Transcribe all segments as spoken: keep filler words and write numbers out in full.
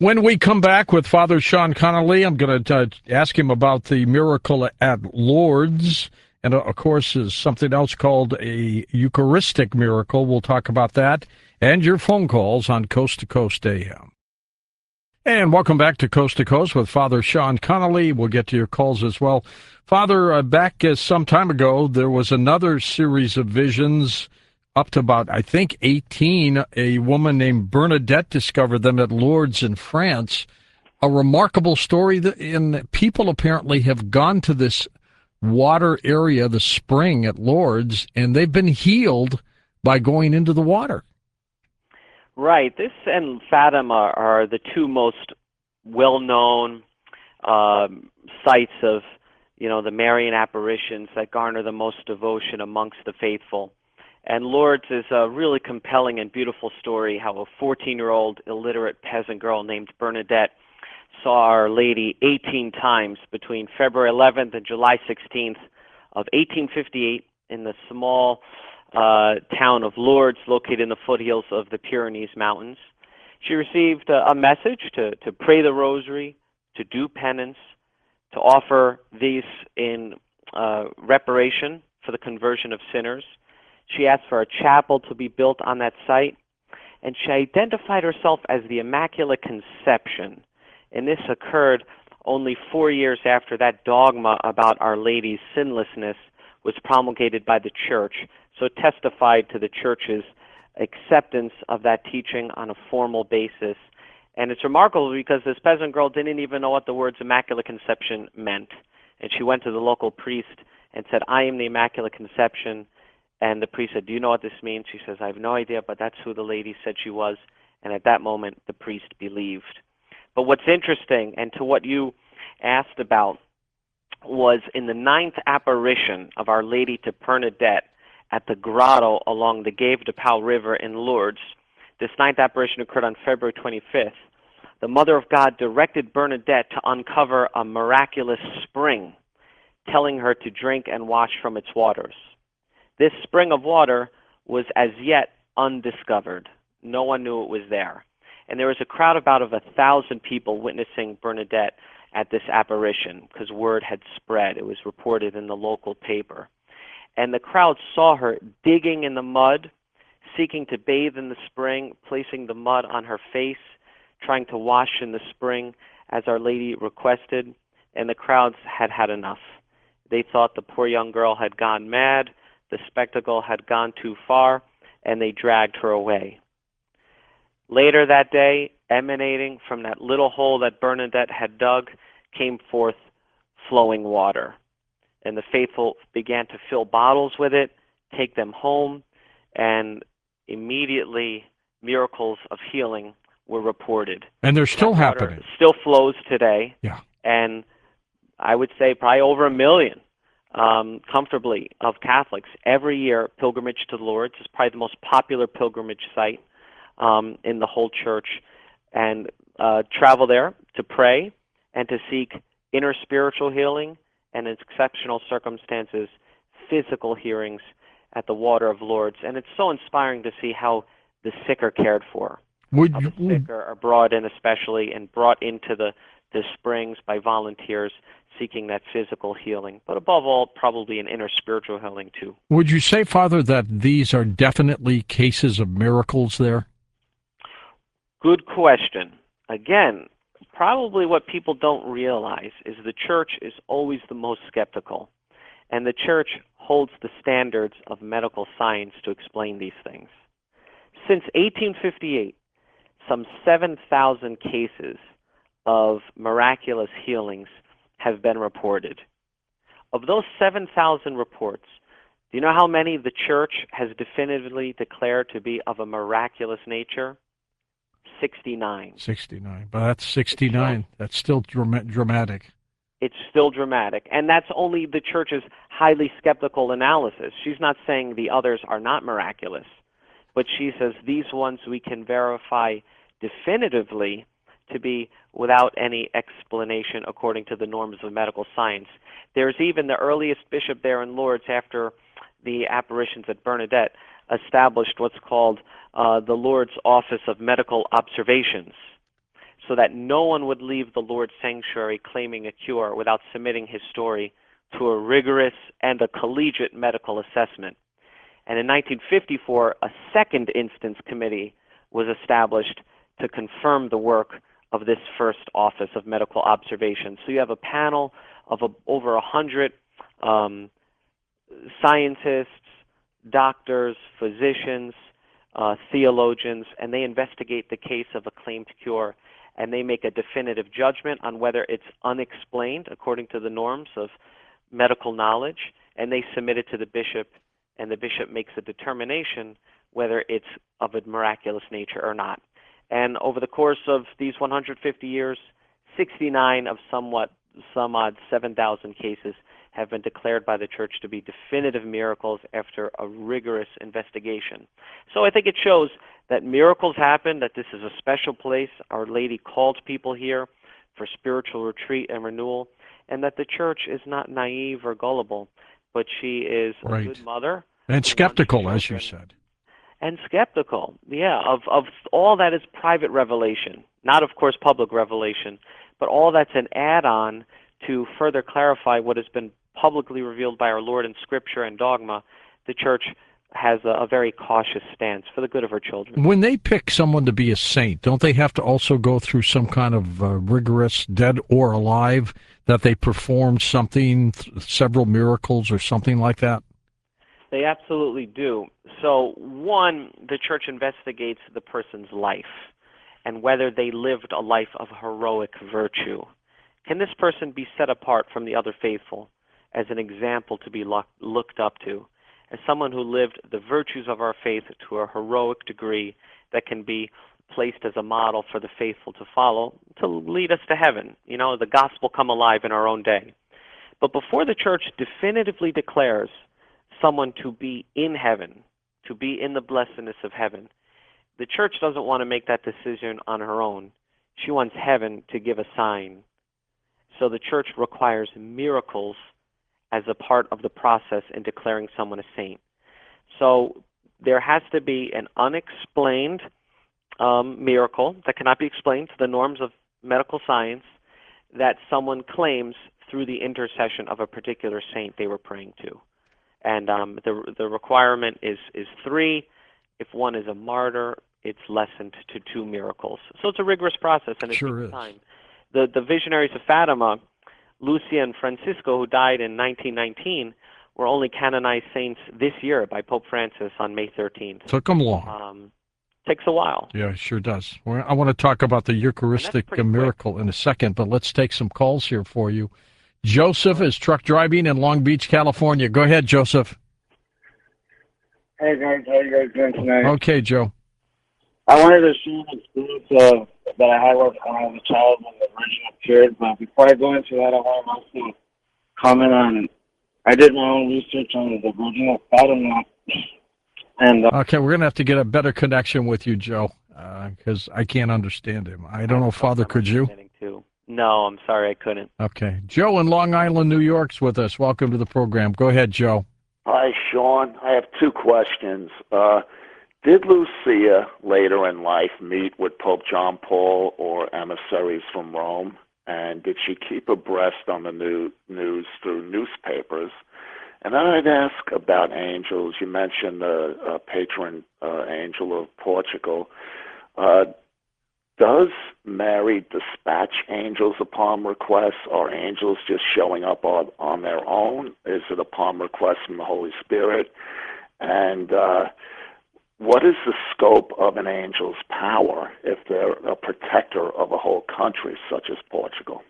When we come back with Father Sean Connolly, I'm going to uh, ask him about the miracle at Lourdes. And, uh, of course, is something else called a Eucharistic miracle. We'll talk about that and your phone calls on Coast to Coast A M. And welcome back to Coast to Coast with Father Sean Connolly. We'll get to your calls as well. Father, uh, back uh, some time ago, there was another series of visions up to about, I think, eighteen. A woman named Bernadette discovered them at Lourdes in France. A remarkable story, that, and people apparently have gone to this water area, the spring at Lourdes, and they've been healed by going into the water. Right. This and Fatima are, are the two most well-known um, sites of, you know, the Marian apparitions that garner the most devotion amongst the faithful. And Lourdes is a really compelling and beautiful story how a fourteen-year-old illiterate peasant girl named Bernadette saw Our Lady eighteen times between February eleventh and July sixteenth of eighteen fifty-eight in the small uh, town of Lourdes, located in the foothills of the Pyrenees Mountains. She received a, a message to, to pray the rosary, to do penance, to offer these in uh, reparation for the conversion of sinners. She asked for a chapel to be built on that site, and she identified herself as the Immaculate Conception. And this occurred only four years after that dogma about Our Lady's sinlessness was promulgated by the Church, so it testified to the Church's acceptance of that teaching on a formal basis. And it's remarkable because this peasant girl didn't even know what the words Immaculate Conception meant. And she went to the local priest and said, "I am the Immaculate Conception." And the priest said, "Do you know what this means?" She says, "I have no idea, but that's who the lady said she was." And at that moment, the priest believed. But what's interesting, and to what you asked about, was in the ninth apparition of Our Lady to Bernadette at the grotto along the Gave de Pau River in Lourdes. This ninth apparition occurred on February twenty-fifth. The Mother of God directed Bernadette to uncover a miraculous spring, telling her to drink and wash from its waters. This spring of water was as yet undiscovered. No one knew it was there. And there was a crowd about of a thousand people witnessing Bernadette at this apparition because word had spread. It was reported in the local paper. And the crowd saw her digging in the mud, seeking to bathe in the spring, placing the mud on her face, trying to wash in the spring as Our Lady requested. And the crowds had had enough. They thought the poor young girl had gone mad, the spectacle had gone too far, and they dragged her away. Later that day, emanating from that little hole that Bernadette had dug, came forth flowing water. And the faithful began to fill bottles with it, take them home, and immediately miracles of healing were reported. And they're still that water happening. Still flows today. Yeah. And I would say probably over a million um, comfortably of Catholics every year pilgrimage to Lourdes. It's probably the most popular pilgrimage site um, in the whole church, and uh, travel there to pray and to seek inner spiritual healing and, in exceptional circumstances, physical healings at the water of Lourdes. And it's so inspiring to see how the sick are cared for. Would How you, the sick are, are brought in especially and brought into the, the springs by volunteers seeking that physical healing, but above all, probably an inner spiritual healing too. would you say, Father, that these are definitely cases of miracles there? Good question. Again, probably what people don't realize is the church is always the most skeptical, and the church holds the standards of medical science to explain these things. Since eighteen fifty-eight, some seven thousand cases of miraculous healings have been reported. Of those seven thousand reports, do you know how many the church has definitively declared to be of a miraculous nature? sixty-nine. sixty-nine. But that's sixty-nine. That's still dram- dramatic. It's still dramatic. And that's only the church's highly skeptical analysis. She's not saying the others are not miraculous, but she says these ones we can verify definitively to be without any explanation according to the norms of medical science. There's even the earliest bishop there in Lourdes after the apparitions at Bernadette established what's called uh, the Lourdes Office of Medical Observations. so that no one would leave the Lord's sanctuary claiming a cure without submitting his story to a rigorous and a collegiate medical assessment. And in nineteen fifty-four, a second instance committee was established to confirm the work of this first office of medical observation. So you have a panel of a, over a hundred um, scientists, doctors, physicians, uh, theologians, and they investigate the case of a claimed cure, and they make a definitive judgment on whether it's unexplained according to the norms of medical knowledge, and they submit it to the bishop, and the bishop makes a determination whether it's of a miraculous nature or not. And over the course of these one hundred fifty years, sixty-nine of somewhat, some odd seven thousand cases have been declared by the church to be definitive miracles after a rigorous investigation. So I think it shows that miracles happen, that this is a special place. Our Lady called people here for spiritual retreat and renewal, and that the church is not naive or gullible, but she is a Right. good mother. And skeptical, as you children. said. And skeptical, yeah, of, of all that is private revelation, not, of course, public revelation, but all that's an add-on to further clarify what has been publicly revealed by our Lord in Scripture and dogma. The church has a, a very cautious stance for the good of her children. When they pick someone to be a saint, don't they have to also go through some kind of uh, rigorous, dead or alive, that they performed something, several miracles or something like that? They absolutely do. So, one, the church investigates the person's life and whether they lived a life of heroic virtue. Can this person be set apart from the other faithful as an example to be lo- looked up to, as someone who lived the virtues of our faith to a heroic degree that can be placed as a model for the faithful to follow to lead us to heaven? You know, the gospel come alive in our own day. But before the church definitively declares someone to be in heaven, to be in the blessedness of heaven, the church doesn't want to make that decision on her own. She wants heaven to give a sign. So the church requires miracles as a part of the process in declaring someone a saint. So there has to be an unexplained um, miracle that cannot be explained to the norms of medical science that someone claims through the intercession of a particular saint they were praying to. And um, the the requirement is, is three. If one is a martyr, it's lessened to two miracles. So it's a rigorous process, and it Sure takes is. time. The, the visionaries of Fatima, Lucia and Francisco, who died in nineteen nineteen, were only canonized saints this year by Pope Francis on May thirteenth. Took them long. Um, takes a while. Yeah, it sure does. Well, I want to talk about the Eucharistic pretty quick. miracle in a second, but let's take some calls here for you. Joseph is truck driving in Long Beach, California. Go ahead, Joseph. Hey guys, how you guys doing tonight? Okay, Joe. I wanted to share an experience uh, that I had with when I was a child when the Virgin appeared, but before I go into that, I want to also comment on, I did my own research on the Virgin of Fatima, and uh, Okay, we're going to have to get a better connection with you, Joe, because I can't understand him. I don't know, Father, could you? Too. No, I'm sorry, I couldn't. Okay. Joe in Long Island, New York's with us. Welcome to the program. Go ahead, Joe. Hi, Sean. I have two questions. Uh, did Lucia later in life meet with Pope John Paul or emissaries from Rome? And did she keep abreast on the new news through newspapers? And then I'd ask about angels. You mentioned the uh, patron uh, angel of Portugal. Uh, does Mary dispatch angels upon request? Are angels just showing up on, on their own? Is it upon request from the Holy Spirit? And uh, what is the scope of an angel's power if they're a protector of a whole country such as Portugal?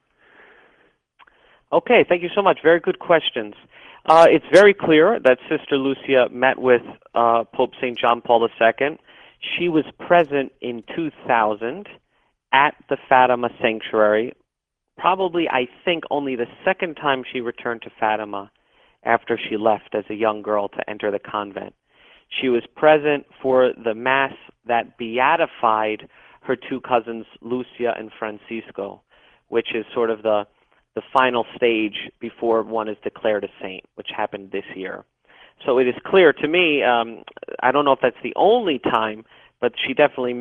Okay, thank you so much. Very good questions. Uh, it's very clear that Sister Lucia met with uh, Pope Saint John Paul the Second. She was present in two thousand at the Fatima Sanctuary, probably, I think, only the second time she returned to Fatima after she left as a young girl to enter the convent. She was present for the Mass that beatified her two cousins, Lucia and Francisco, which is sort of the, the final stage before one is declared a saint, which happened this year. So it is clear to me, um, I don't know if that's the only time, but she definitely met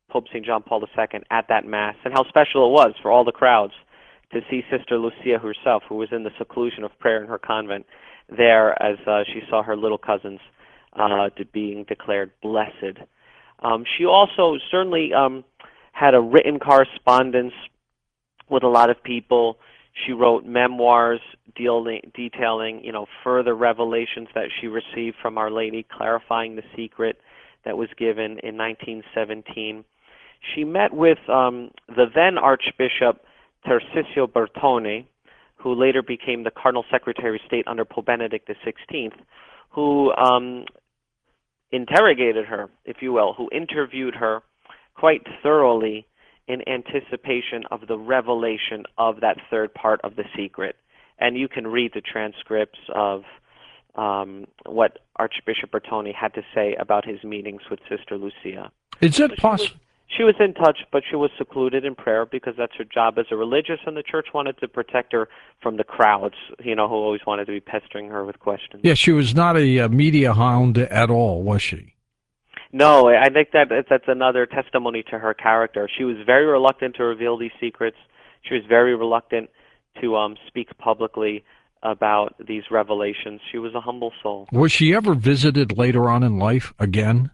Pope Saint John Paul the Second at that Mass, and how special it was for all the crowds to see Sister Lucia herself, who was in the seclusion of prayer in her convent, there as uh, she saw her little cousins uh, to being declared blessed. Um, she also certainly um, had a written correspondence with a lot of people. She wrote memoirs dealing, detailing, you know, further revelations that she received from Our Lady, clarifying the secret that was given in nineteen seventeen. She met with um, the then Archbishop Tarcisio Bertone, who later became the Cardinal Secretary of State under Pope Benedict the sixteenth, who um, interrogated her, if you will, who interviewed her quite thoroughly in anticipation of the revelation of that third part of the secret. And you can read the transcripts of um, what Archbishop Bertone had to say about his meetings with Sister Lucia. Is it possible? She was in touch, but she was secluded in prayer because that's her job as a religious, and the church wanted to protect her from the crowds, you know, who always wanted to be pestering her with questions. Yeah, she was not a, uh media hound at all, was she? No, I think that that's another testimony to her character. She was very reluctant to reveal these secrets. She was very reluctant to um, speak publicly about these revelations. She was a humble soul. Was she ever visited later on in life again?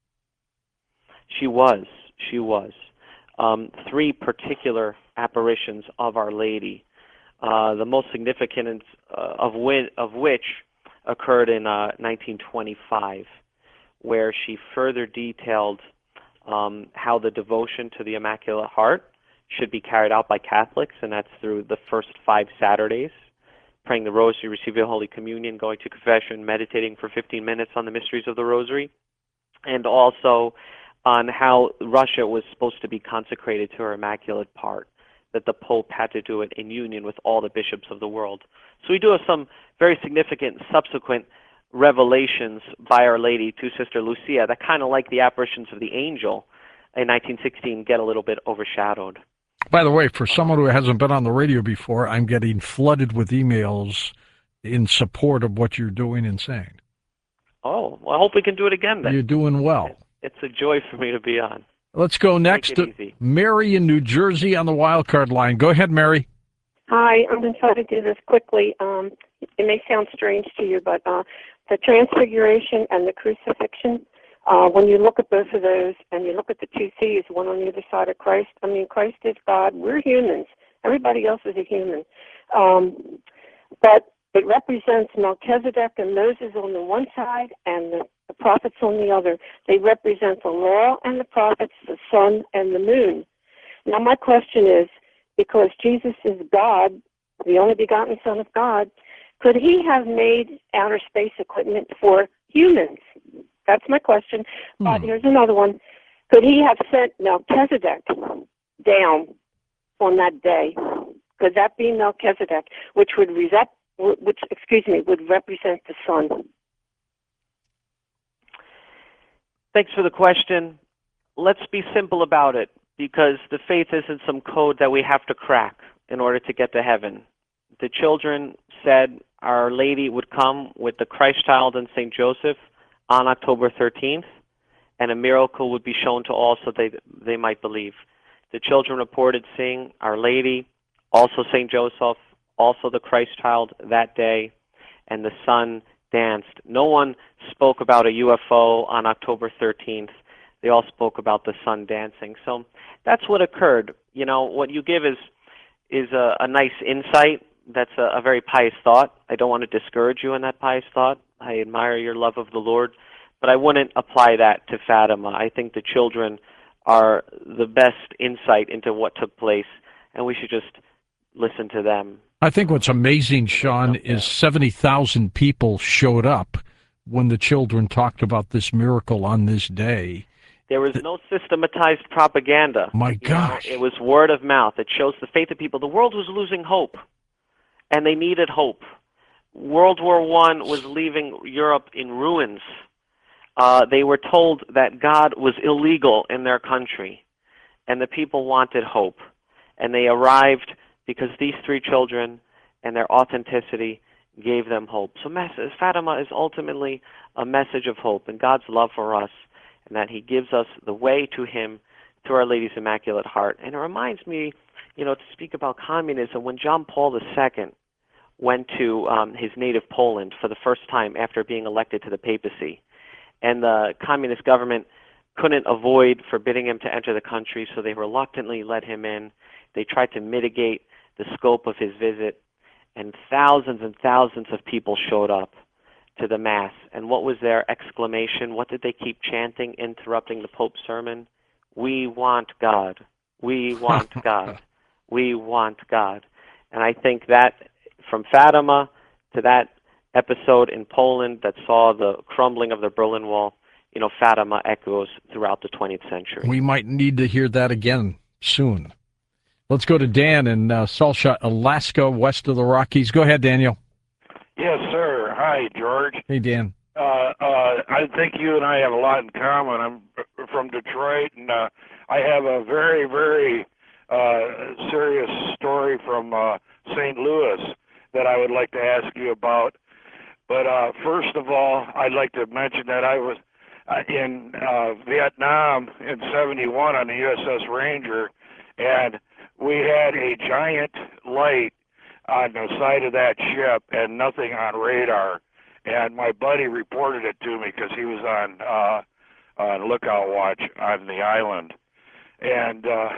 She was. She was. Um, three particular apparitions of Our Lady, uh, the most significant uh, of, win- of which occurred in uh, nineteen twenty-five, where she further detailed um, how the devotion to the Immaculate Heart should be carried out by Catholics, and that's through the first five Saturdays, praying the Rosary, receiving Holy Communion, going to confession, meditating for fifteen minutes on the mysteries of the Rosary, and also on how Russia was supposed to be consecrated to her Immaculate Heart, that the Pope had to do it in union with all the bishops of the world. So we do have some very significant subsequent revelations by Our Lady to Sister Lucia that kind of, like the apparitions of the angel in nineteen sixteen, get a little bit overshadowed. By the way, for someone who hasn't been on the radio before, I'm getting flooded with emails in support of what you're doing and saying. Oh, well, I hope we can do it again then. You're doing well. It's a joy for me to be on. Let's go next to easy. Mary in New Jersey on the wildcard line. Go ahead, Mary. Hi, I'm going to try to do this quickly. Um, it may sound strange to you, but uh, the Transfiguration and the Crucifixion, uh, when you look at both of those and you look at the two C's, one on either side of Christ, I mean, Christ is God. We're humans. Everybody else is a human. Um, but it represents Melchizedek and Moses on the one side and the, the prophets on the other. They represent the law and the prophets, the sun and the moon. Now, my question is, because Jesus is God, the only begotten Son of God, could he have made outer space equipment for humans? That's my question. Hmm. But here's another one. Could he have sent Melchizedek down on that day? Could that be Melchizedek, which would reset, which, excuse me, would represent the sun? Thanks for the question. Let's be simple about it, because the faith isn't some code that we have to crack in order to get to heaven. The children said Our Lady would come with the Christ child and Saint Joseph on October thirteenth, and a miracle would be shown to all so they, they might believe. The children reported seeing Our Lady, also Saint Joseph, also the Christ child that day, and the sun danced. No one spoke about a U F O on October thirteenth. They all spoke about the sun dancing. So that's what occurred. You know, what you give is is a, a nice insight. That's a, a very pious thought. I don't want to discourage you in that pious thought. I admire your love of the Lord, but I wouldn't apply that to Fatima. I think the children are the best insight into what took place, and we should just listen to them. I think what's amazing, Sean, is seventy thousand people showed up when the children talked about this miracle on this day. There was no systematized propaganda. My gosh. You know, it was word of mouth. It shows the faith of people. The world was losing hope, and they needed hope. World War One was leaving Europe in ruins. Uh, they were told that God was illegal in their country, and the people wanted hope. And they arrived because these three children and their authenticity gave them hope. So Fatima is ultimately a message of hope and God's love for us, and that he gives us the way to him to Our Lady's Immaculate Heart. And it reminds me, you know, to speak about communism, when John Paul the Second went to um, his native Poland for the first time after being elected to the papacy, and the communist government couldn't avoid forbidding him to enter the country, so they reluctantly let him in. They tried to mitigate the scope of his visit, and thousands and thousands of people showed up to the Mass. And what was their exclamation? What did they keep chanting, interrupting the Pope's sermon? We want God. We want God. We want God. And I think that from Fatima to that episode in Poland that saw the crumbling of the Berlin Wall, you know, Fatima echoes throughout the twentieth century. We might need to hear that again soon. Let's go to Dan in uh, Salsha, Alaska, west of the Rockies. Go ahead, Daniel. Yes, sir. Hi, George. Hey, Dan. Uh, uh, I think you and I have a lot in common. I'm from Detroit, and uh, I have a very, very uh, serious story from uh, Saint Louis that I would like to ask you about. But uh, first of all, I'd like to mention that I was uh, in uh, Vietnam in seventy-one on the U S S Ranger, and we had a giant light on the side of that ship and nothing on radar. And my buddy reported it to me because he was on uh, on lookout watch on the island. And uh,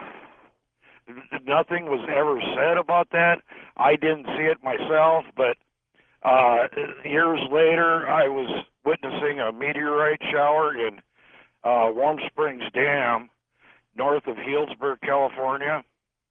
nothing was ever said about that. I didn't see it myself, but uh, years later, I was witnessing a meteorite shower in uh, Warm Springs Dam, north of Healdsburg, California.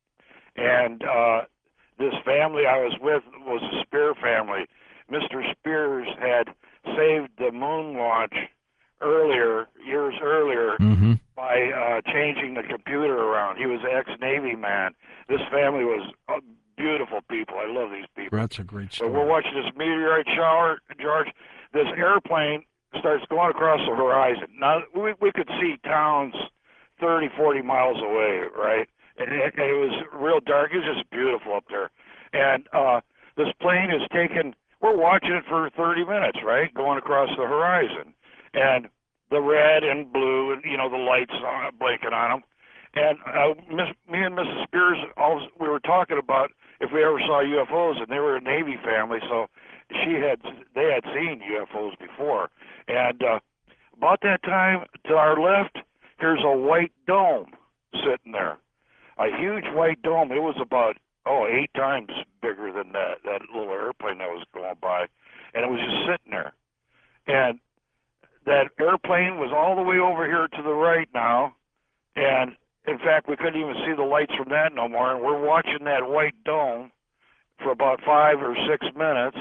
And uh, this family I was with was a Spear family. Mister Spears had saved the moon launch earlier, years earlier, mm-hmm. by uh, changing the computer around. He was an ex-Navy man. This family was uh, beautiful people. I love these people. That's a great story. So we're watching this meteorite shower, George. This airplane starts going across the horizon. Now, we, we could see towns thirty, forty miles away, right? And it, and it was real dark. It was just beautiful up there. And uh, this plane is taking, we're watching it for thirty minutes, right, going across the horizon. And the red and blue, and, you know, the lights on, blinking on them. And uh, Miss, me and Missus Spears, all, we were talking about if we ever saw U F Os, and they were a Navy family, so she had, they had seen U F Os before. And uh, about that time, to our left, here's a white dome sitting there, a huge white dome. It was about oh eight times bigger than that that little airplane that was going by, and it was just sitting there. And that airplane was all the way over here to the right now, and in fact, we couldn't even see the lights from that no more. And we're watching that white dome for about five or six minutes,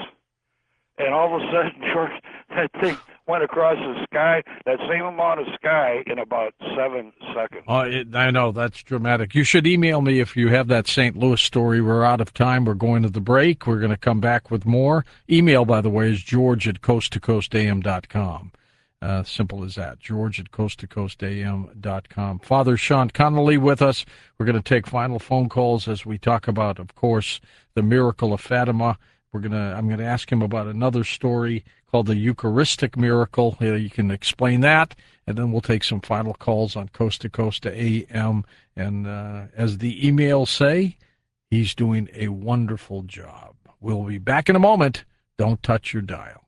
and all of a sudden, George, that thing went across the sky, that same amount of sky, in about seven seconds. Oh, it, I know, that's dramatic. You should email me if you have that Saint Louis story. We're out of time. We're going to the break. We're going to come back with more. Email, by the way, is george at coast to coast a m dot com. Uh, simple as that. George at coast to coast a m dot com. Father Sean Connolly with us. We're going to take final phone calls as we talk about, of course, the miracle of Fatima. We're gonna. I'm going to ask him about another story called the Eucharistic miracle. Uh, you can explain that, and then we'll take some final calls on Coast to Coast to A M. And uh, as the emails say, he's doing a wonderful job. We'll be back in a moment. Don't touch your dial.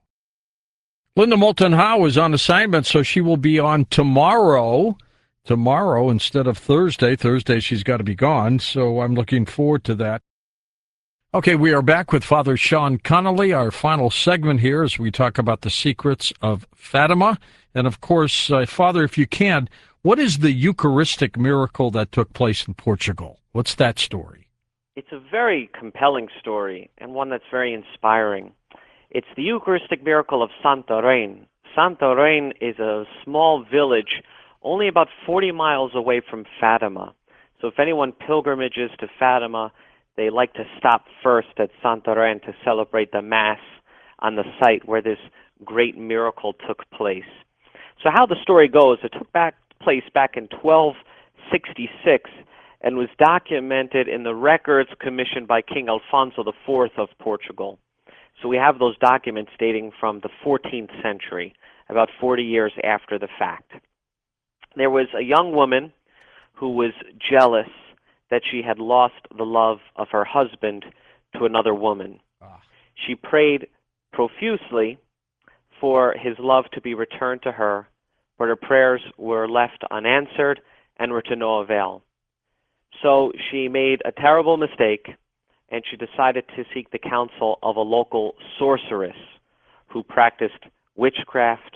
Linda Moulton Howe is on assignment, so she will be on tomorrow. Tomorrow instead of Thursday. Thursday she's got to be gone, so I'm looking forward to that. Okay, we are back with Father Sean Connolly, our final segment here as we talk about the secrets of Fatima. And of course, uh, Father, if you can, what is the Eucharistic miracle that took place in Portugal? What's that story? It's a very compelling story and one that's very inspiring. It's the Eucharistic miracle of Santarém. Santarém is a small village only about forty miles away from Fatima. So if anyone pilgrimages to Fatima, they like to stop first at Santarém to celebrate the Mass on the site where this great miracle took place. So how the story goes, it took back place back in twelve sixty-six and was documented in the records commissioned by King Alfonso the Fourth of Portugal. So we have those documents dating from the fourteenth century, about forty years after the fact. There was a young woman who was jealous that she had lost the love of her husband to another woman. Ah. She prayed profusely for his love to be returned to her, but her prayers were left unanswered and were to no avail. So she made a terrible mistake, and she decided to seek the counsel of a local sorceress who practiced witchcraft,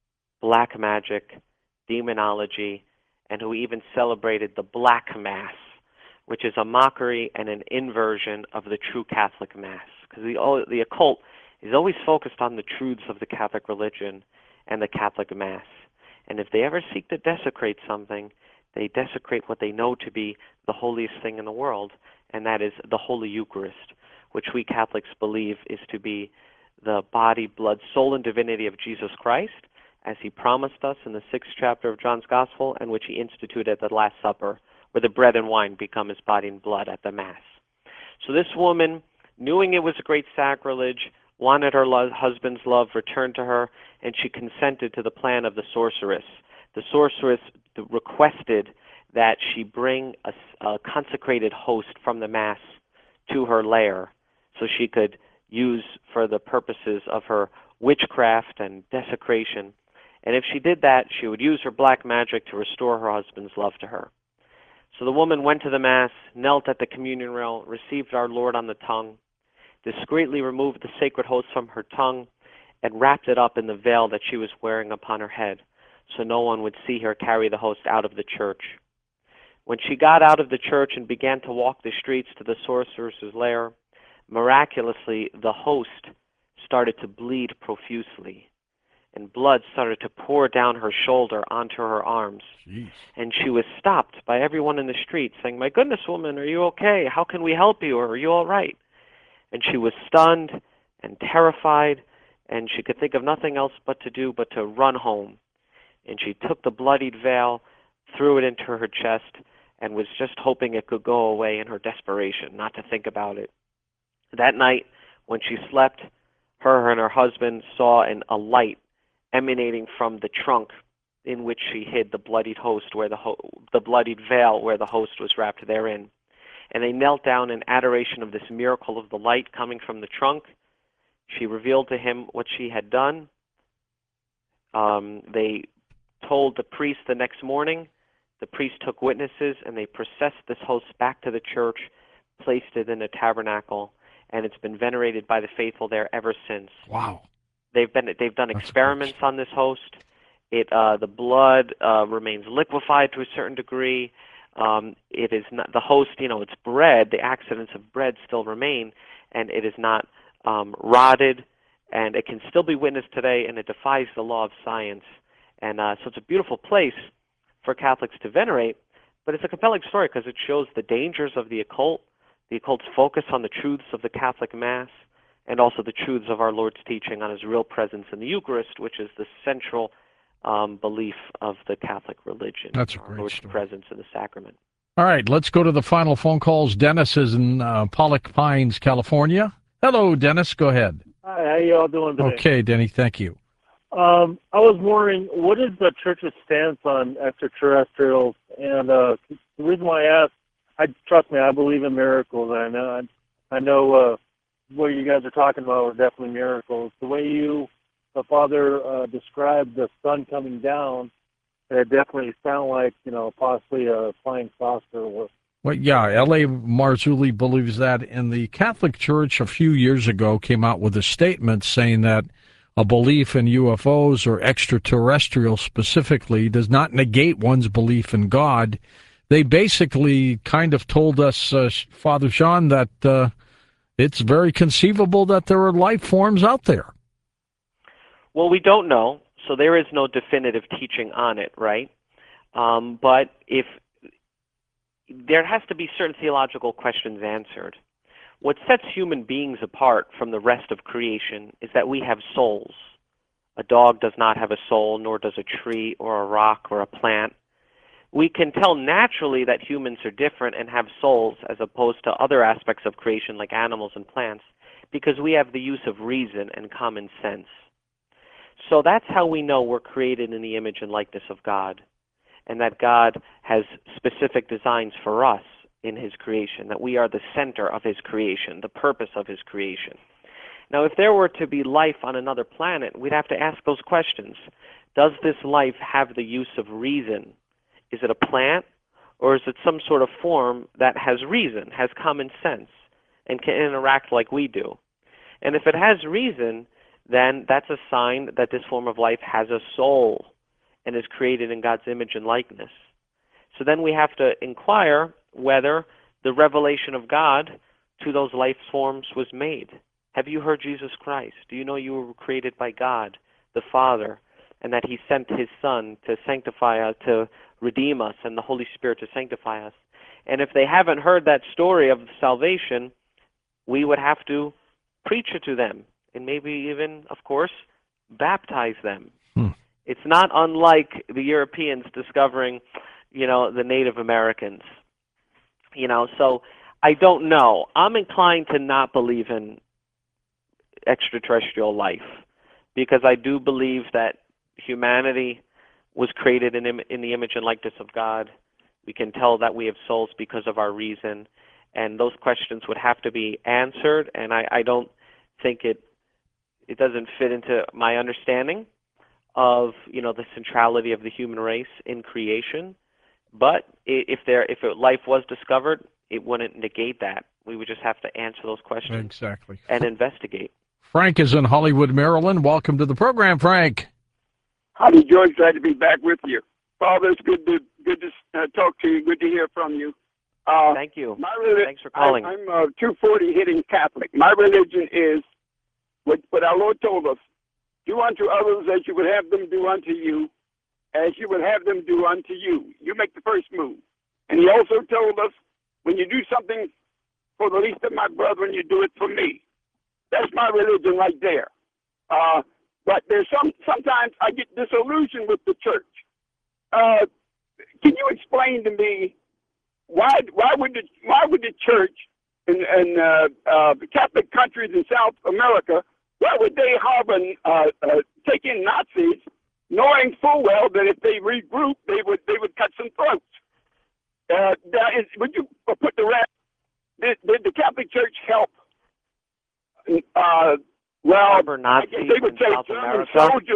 black magic, demonology, and who even celebrated the Black Mass, which is a mockery and an inversion of the true Catholic Mass. Because the, the occult is always focused on the truths of the Catholic religion and the Catholic Mass. And if they ever seek to desecrate something, they desecrate what they know to be the holiest thing in the world, and that is the Holy Eucharist, which we Catholics believe is to be the body, blood, soul, and divinity of Jesus Christ, as he promised us in the sixth chapter of John's Gospel, and which he instituted at the Last Supper, where the bread and wine become his body and blood at the Mass. So this woman, knowing it was a great sacrilege, wanted her lo- husband's love returned to her, and she consented to the plan of the sorceress. The sorceress requested that she bring a, a consecrated host from the Mass to her lair so she could use for the purposes of her witchcraft and desecration. And if she did that, she would use her black magic to restore her husband's love to her. So the woman went to the Mass, knelt at the communion rail, received our Lord on the tongue, discreetly removed the sacred host from her tongue, and wrapped it up in the veil that she was wearing upon her head, so no one would see her carry the host out of the church. When she got out of the church and began to walk the streets to the sorceress's lair, miraculously the host started to bleed profusely, and blood started to pour down her shoulder onto her arms. Jeez. And she was stopped by everyone in the street saying, "My goodness, woman, are you okay? How can we help you? Or are you all right?" And she was stunned and terrified, and she could think of nothing else but to do but to run home. And she took the bloodied veil, threw it into her chest, and was just hoping it could go away in her desperation, not to think about it. That night, when she slept, her and her husband saw an, a light emanating from the trunk in which she hid the bloodied host, where the, ho- the bloodied veil where the host was wrapped therein. And they knelt down in adoration of this miracle of the light coming from the trunk. She revealed to him what she had done. Um, they told the priest the next morning. The priest took witnesses, and they processed this host back to the church, placed it in a tabernacle, and it's been venerated by the faithful there ever since. Wow. They've been they've done That's experiments on this host. It uh, the blood uh, remains liquefied to a certain degree. Um, it is not the host. You know, it's bread. The accidents of bread still remain, and it is not um, rotted, and it can still be witnessed today, and it defies the law of science. And uh, so it's a beautiful place for Catholics to venerate. But it's a compelling story because it shows the dangers of the occult, the occult's focus on the truths of the Catholic Mass, and also the truths of our Lord's teaching on his real presence in the Eucharist, which is the central um, belief of the Catholic religion. That's a our great Lord's story. presence in the sacrament. All right, let's go to the final phone calls. Dennis is in uh, Pollock Pines, California. Hello, Dennis. Go ahead. Hi, how you all doing today? Okay, Denny, thank you. Um, I was wondering, what is the church's stance on extraterrestrials? And uh, the reason why I ask, I trust me, I believe in miracles. I know, I, I know uh, what you guys are talking about are definitely miracles. The way you, the Father, uh, described the sun coming down, it definitely sounded like, you know, possibly a flying saucer. Or, Well, yeah, L A. Marzulli believes that, and the Catholic Church a few years ago came out with a statement saying that a belief in U F Os or extraterrestrial specifically does not negate one's belief in God. They basically kind of told us, uh, Father Sean, that uh, it's very conceivable that there are life forms out there. Well, we don't know, so there is no definitive teaching on it, right? Um, but if there has to be certain theological questions answered. What sets human beings apart from the rest of creation is that we have souls. A dog does not have a soul, nor does a tree or a rock or a plant. We can tell naturally that humans are different and have souls as opposed to other aspects of creation like animals and plants because we have the use of reason and common sense. So that's how we know we're created in the image and likeness of God. and that God has specific designs for us in his creation, that we are the center of his creation, the purpose of his creation. Now, if there were to be life on another planet, we'd have to ask those questions. Does this life have the use of reason? Is it a plant, or is it some sort of form that has reason, has common sense, and can interact like we do? And if it has reason, then that's a sign that this form of life has a soul and is created in God's image and likeness. So then we have to inquire whether the revelation of God to those life forms was made. Have you heard Jesus Christ? Do you know you were created by God, the Father, and that he sent his Son to sanctify us, to redeem us, and the Holy Spirit to sanctify us? And if they haven't heard that story of salvation, we would have to preach it to them, and maybe even, of course, baptize them. Hmm. It's not unlike the Europeans discovering, you know, the Native Americans. You know, so I don't know. I'm inclined to not believe in extraterrestrial life, because I do believe that humanity was created in, in the image and likeness of God. We can tell that we have souls because of our reason, and those questions would have to be answered, and I, I don't think it it doesn't fit into my understanding of, you know, the centrality of the human race in creation. But if there if life was discovered, it wouldn't negate that. We would just have to answer those questions Exactly. and investigate. Frank is in Hollywood, Maryland. Welcome to the program, Frank. Howdy, George. Glad to be back with you. Father, it's good to good to uh, talk to you. Good to hear from you. Uh, Thank you. My reli- Thanks for calling. I, I'm a two forty hitting Catholic. My religion is what, what our Lord told us: do unto others as you would have them do unto you, as you would have them do unto you. You make the first move. And he also told us, when you do something for the least of my brethren, you do it for me. That's my religion right there. Uh, but there's some. Sometimes I get disillusioned with the church. Uh, can you explain to me why? Why would the Why would the church in, in uh, uh, Catholic countries in South America, why would they harbor, uh, uh, take in Nazis, knowing full well that if they regroup, they would they would cut some throats? Uh, that is, would you put the rest? Did, did the Catholic Church help? Uh, well, Harbor Nazis I guess they would in say South German America? soldiers.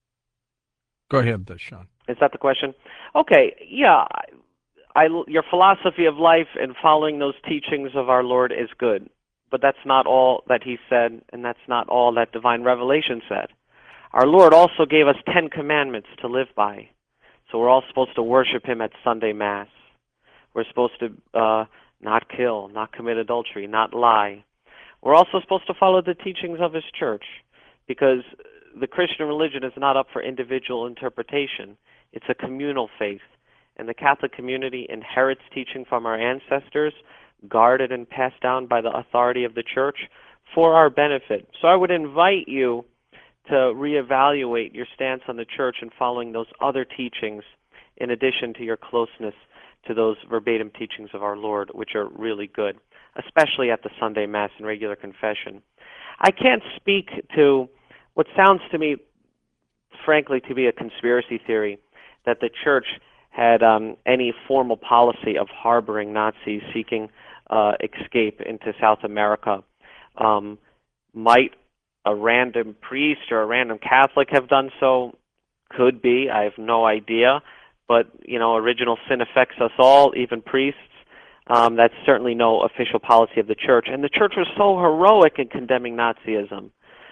Go ahead, uh, Sean. Is that the question? Okay, yeah. I, I, your philosophy of life and following those teachings of our Lord is good, but that's not all that he said, and that's not all that divine revelation said. Our Lord also gave us Ten Commandments to live by. So we're all supposed to worship him at Sunday Mass. We're supposed to uh, not kill, not commit adultery, not lie. We're also supposed to follow the teachings of his church, because the Christian religion is not up for individual interpretation. It's a communal faith, and the Catholic community inherits teaching from our ancestors, guarded and passed down by the authority of the church for our benefit. So I would invite you to reevaluate your stance on the church and following those other teachings, in addition to your closeness to those verbatim teachings of our Lord, which are really good, especially at the Sunday Mass and regular confession. I can't speak to what sounds to me, frankly, to be a conspiracy theory, that the church had um, any formal policy of harboring Nazis seeking uh, escape into South America. Um, might a random priest or a random Catholic have done so? Could be. I have no idea. But, you know, original sin affects us all, even priests. Um, that's certainly no official policy of the church. And the church was so heroic in condemning Nazism.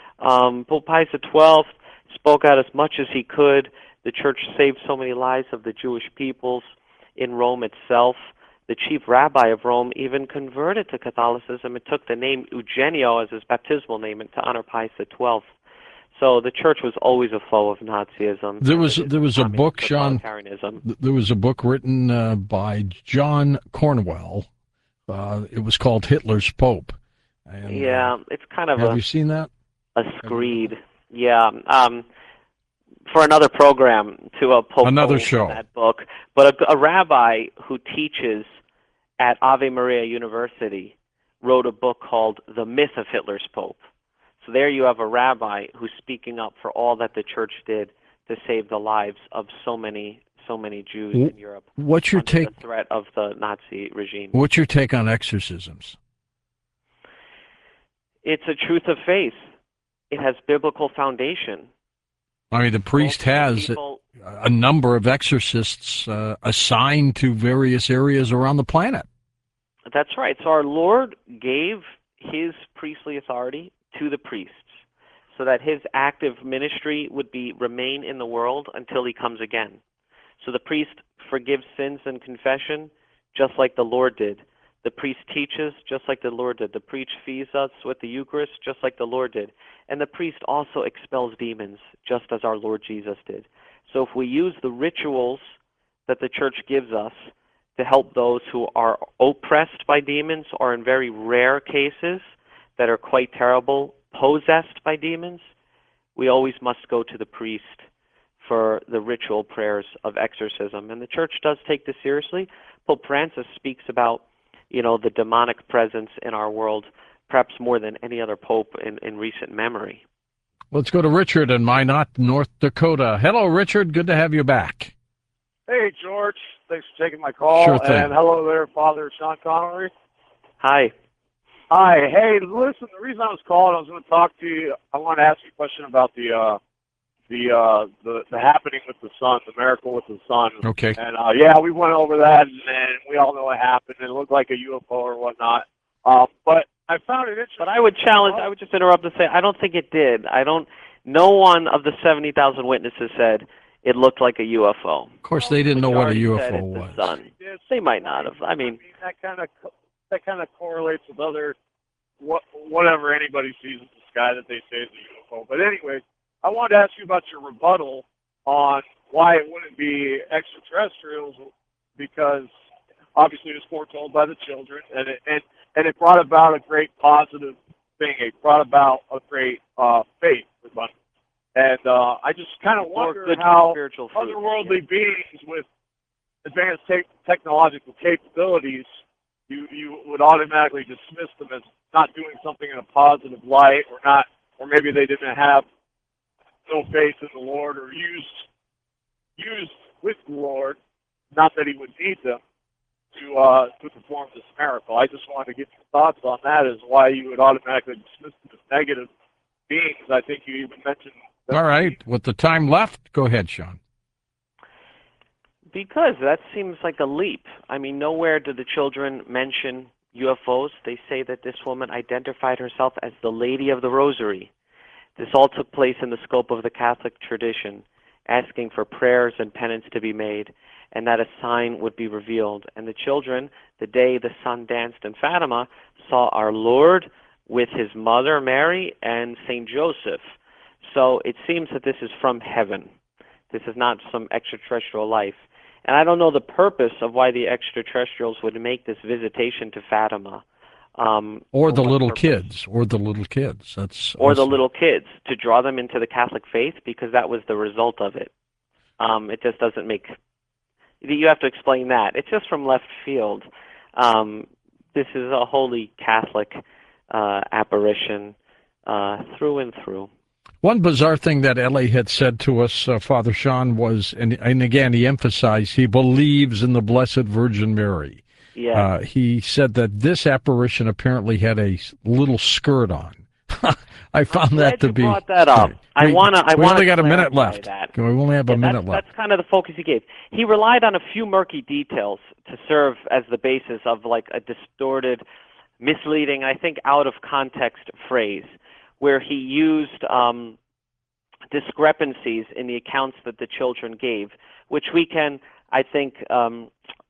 Um, Pope Pius the twelfth spoke out as much as he could. The church saved so many lives of the Jewish peoples in Rome itself. The chief rabbi of Rome even converted to Catholicism and took the name Eugenio as his baptismal name to honor Pius the twelfth. So the church was always a foe of Nazism. There was there was a book, Sean. There was a book written uh, by John Cornwell. Uh, it was called Hitler's Pope. And, yeah, uh, it's kind of have a. you seen that? A screed, yeah. Um, for another program to a Pope another show that book, but a, a rabbi who teaches at Ave Maria University wrote a book called "The Myth of Hitler's Pope." So there you have a rabbi who's speaking up for all that the church did to save the lives of so many so many Jews Wh- in Europe What's your under take? the threat of the Nazi regime. What's your take on exorcisms? It's a truth of faith. It has biblical foundation. I mean, the priest has People, a number of exorcists uh, assigned to various areas around the planet. that's right. So our Lord gave his priestly authority to the priests so that his active ministry would be remain in the world until he comes again. So the priest forgives sins and confession just like the Lord did. The priest teaches just like the Lord did. The priest feeds us with the Eucharist just like the Lord did. And the priest also expels demons just as our Lord Jesus did. So if we use the rituals that the church gives us to help those who are oppressed by demons, or in very rare cases that are quite terrible, possessed by demons, we always must go to the priest for the ritual prayers of exorcism. And the church does take this seriously. Pope Francis speaks about, you know, the demonic presence in our world, perhaps more than any other pope in, in recent memory. Let's go to Richard in Minot, North Dakota. Hello, Richard. Good to have you back. Hey, George. Thanks for taking my call. Sure thing. And hello there, Father Sean Connery. Hi. Hi. Hey, listen, the reason I was calling, I was going to talk to you. I want to ask you a question about the uh, the uh, the the happening with the sun, the miracle with the sun. Okay. And uh, yeah, we went over that, and, and we all know what happened. It looked like a U F O or whatnot. Um, but I found it interesting. But I would challenge, I would just interrupt and say, I don't think it did. I don't, no one of the seventy thousand witnesses said it looked like a U F O. Of course, they didn't know what a Majority U F said O it's the was. sun. They might not have. I mean, that kind of that kind of correlates with other what whatever anybody sees in the sky that they say is a U F O. But anyway, I wanted to ask you about your rebuttal on why it wouldn't be extraterrestrials, because obviously it was foretold by the children, and it and, and it brought about a great positive thing. It brought about a great uh, faith with us. And uh, I just kind of wonder good how spiritual fruit, otherworldly yeah. beings with advanced te- technological capabilities, you you would automatically dismiss them as not doing something in a positive light, or not, or maybe they didn't have no faith in the Lord, or used used with the Lord, not that He would need them to uh, to perform this miracle. I just wanted to get your thoughts on that, as why you would automatically dismiss them as negative beings. I think you even mentioned. All right. With the time left, go ahead, Sean. Because that seems like a leap. I mean, nowhere do the children mention U F Os. They say that this woman identified herself as the Lady of the Rosary. This all took place in the scope of the Catholic tradition, asking for prayers and penance to be made, and that a sign would be revealed. And the children, the day the sun danced in Fatima, saw our Lord with his mother Mary and Saint Joseph. So it seems that this is from heaven. This is not some extraterrestrial life. And I don't know the purpose of why the extraterrestrials would make this visitation to Fatima. Um, Or the for what little purpose? kids. Or the little kids. That's Or the also- little kids, to draw them into the Catholic faith, because that was the result of it. Um, it just doesn't make... You have to explain that. It's just from left field. Um, this is a holy Catholic uh, apparition uh, through and through. One bizarre thing that L A had said to us, uh, Father Sean, was, and, and again, he emphasized he believes in the Blessed Virgin Mary. Yeah. Uh, he said that this apparition apparently had a little skirt on. I found I'm that glad to you be. brought that up. I We- wanna. I we wanna only got a minute clarify left. that. We only have a Yeah, minute that's, left. That's kind of the focus he gave. He relied on a few murky details to serve as the basis of like a distorted, misleading, I think out of context phrase, where he used um, discrepancies in the accounts that the children gave, which we can, I think, um,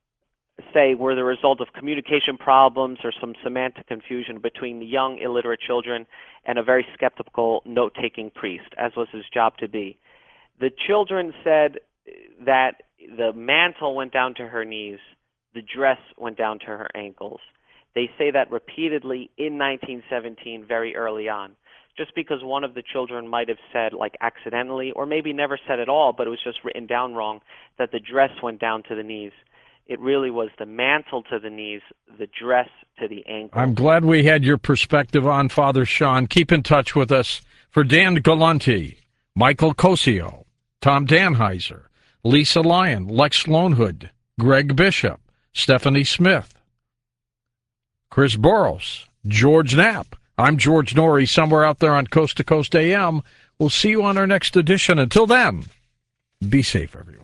say were the result of communication problems or some semantic confusion between the young illiterate children and a very skeptical note-taking priest, as was his job to be. The children said that the mantle went down to her knees, the dress went down to her ankles. They say that repeatedly in nineteen seventeen, very early on. Just because one of the children might have said, like accidentally, or maybe never said at all, but it was just written down wrong, that the dress went down to the knees. It really was the mantle to the knees, the dress to the ankles. I'm glad we had your perspective on, Father Sean. Keep in touch with us. For Dan Galante, Michael Cosio, Tom Danheiser, Lisa Lyon, Lex Lonehood, Greg Bishop, Stephanie Smith, Chris Boros, George Knapp. I'm George Norrie, somewhere out there on Coast to Coast A M. We'll see you on our next edition. Until then, be safe, everyone.